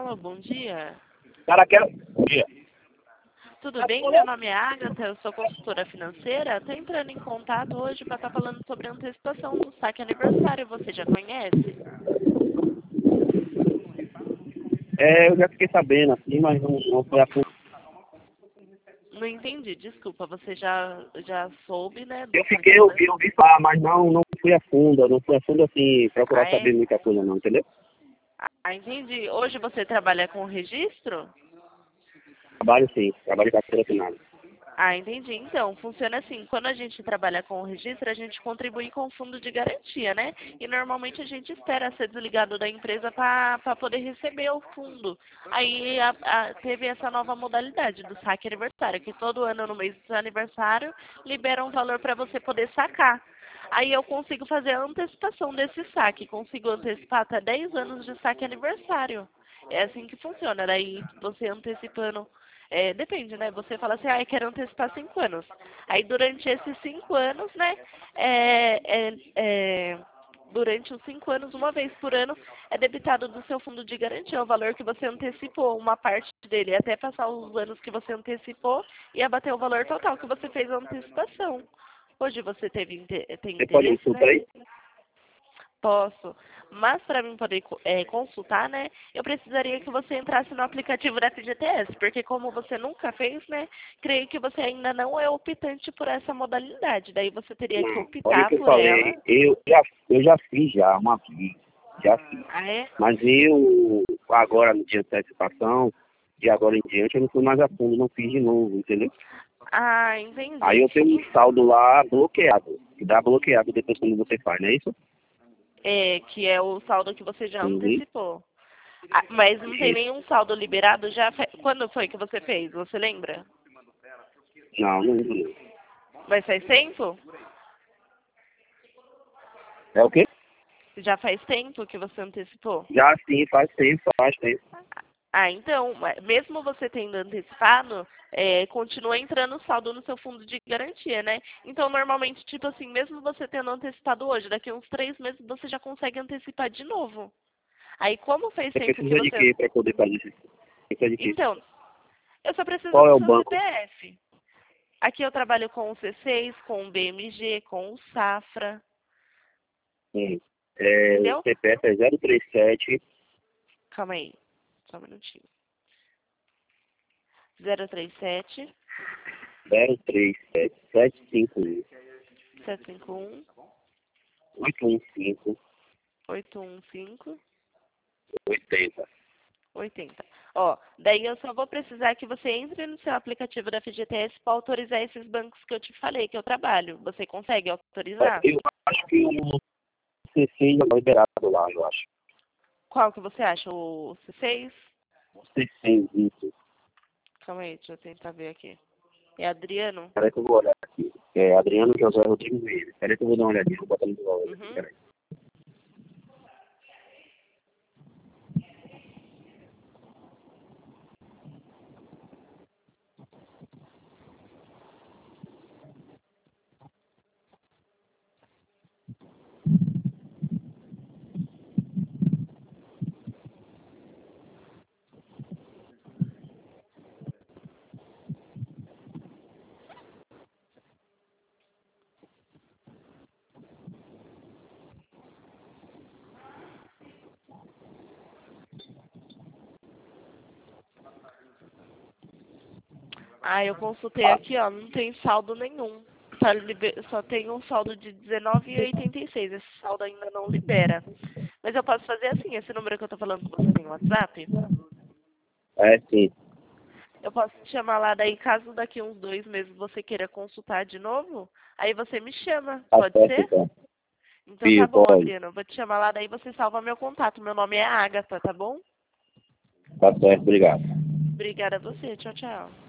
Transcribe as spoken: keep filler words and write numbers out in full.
Alô, bom dia. Cara, quero... Bom dia. Tudo bem? Meu nome é Agatha, eu sou consultora financeira. Estou entrando em contato hoje para estar falando sobre a antecipação do saque aniversário. Você já conhece? É, eu já fiquei sabendo, assim, mas não, não foi a fundo. Não entendi, desculpa. Você já, já soube, né? Do Eu fiquei, eu funcionamento? vi, eu vi falar, mas não, não fui a fundo, não fui a fundo, assim, procurar Ah, saber é? muita coisa não, entendeu? Ah, entendi. Hoje você trabalha com registro? Trabalho sim, trabalho de carteira assinada. Ah, entendi. Então, funciona assim. Quando a gente trabalha com o registro, a gente contribui com o fundo de garantia, né? E normalmente a gente espera ser desligado da empresa para poder receber o fundo. Aí a, a, teve essa nova modalidade do saque aniversário, que todo ano no mês do seu aniversário libera um valor para você poder sacar. Aí eu consigo fazer a antecipação desse saque. Consigo antecipar até dez anos de saque aniversário. É assim que funciona. Daí você antecipando. É, depende, né? Você fala assim, ah, eu quero antecipar cinco anos. Aí durante esses cinco anos, né? É, é, é, durante os cinco anos, uma vez por ano, é debitado do seu fundo de garantia o valor que você antecipou, uma parte dele, até passar os anos que você antecipou e abater o valor total que você fez a antecipação. Hoje você teve, inte- tem Você pode me interesse, consultar né? aí? Posso. Mas para mim poder é, consultar, né, eu precisaria que você entrasse no aplicativo da F G T S, porque como você nunca fez, né, creio que você ainda não é optante por essa modalidade. Daí você teria que Não, olha o optar que eu por ela. falei, eu já, eu já fiz já uma vez, já fiz. Ah, é? Mas eu, agora no dia de antecipação, de agora em diante, eu não fui mais a fundo, não fiz de novo, entendeu? Ah, Aí entendi. eu tenho um saldo lá bloqueado, que dá bloqueado depois quando você faz, não é isso? É, que é o saldo que você já Uhum. antecipou. Ah, mas não tem Isso. nenhum saldo liberado já? fe- Quando foi que você fez? Você lembra? Não, não lembro não. Mas faz tempo? É o quê? Já faz tempo que você antecipou? Já sim, faz tempo, faz tempo. Ah, então, ma- mesmo você tendo antecipado, é, continua entrando saldo no seu fundo de garantia, né? Então, normalmente, tipo assim, mesmo você tendo antecipado hoje, daqui a uns três meses você já consegue antecipar de novo. Aí, como fez Você tempo que precisa de você... quê para poder fazer isso? Precisa de quê? Então, eu só preciso Qual é do o seu banco? C P F. Aqui eu trabalho com o C seis, com o B M G, com o Safra, Hum. É, o entendeu? C P F é zero três sete, Calma aí, só um minutinho. zero três sete, zero três sete, sete cinco um, sete cinco um, oito um cinco, oito um cinco. oitenta. oitenta. Ó, daí eu só vou precisar que você entre no seu aplicativo da F G T S para autorizar esses bancos que eu te falei que eu trabalho. Você consegue autorizar? Eu acho que o C seis é liberado lá, eu acho. Qual que você acha? O C seis? O C seis, isso. Calma aí, deixa eu tentar ver aqui. É Adriano? Peraí que eu vou olhar aqui. É Adriano José Rodrigues Vieira. Peraí que eu vou dar uma olhadinha, vou botar no celular aqui, Uhum. peraí. Ah, eu consultei aqui, ó, não tem saldo nenhum. Só, liber- só tem um saldo de dezenove e oitenta e seis. Esse saldo ainda não libera. Mas eu posso fazer assim, esse número que eu tô falando com você tem WhatsApp? É, sim. Eu posso te chamar lá, daí caso daqui uns dois meses você queira consultar de novo, aí você me chama, Tá pode certo, ser? então. Então tá Sim, bom, pode. Adriano, eu vou te chamar lá, daí você salva meu contato. Meu nome é Agatha, tá bom? Tá certo, obrigado. Obrigada a você, tchau, tchau.